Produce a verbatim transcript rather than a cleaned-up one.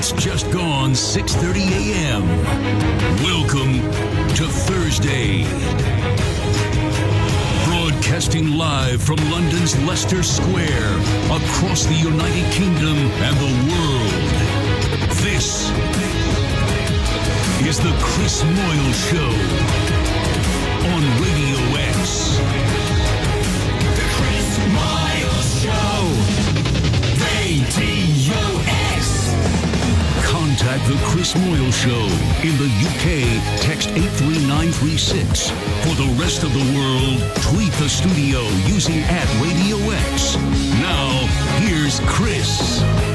It's just gone six thirty a.m. Welcome to Thursday. Broadcasting live from London's Leicester Square, across the United Kingdom and the world. This is the Chris Moyle Show on Radio X. The Chris Moyle Show. Radio X. Contact the Chris Moyle Show in the U K. Text eight three nine three six. For the rest of the world, tweet the studio using at Radio X. Now, here's Chris.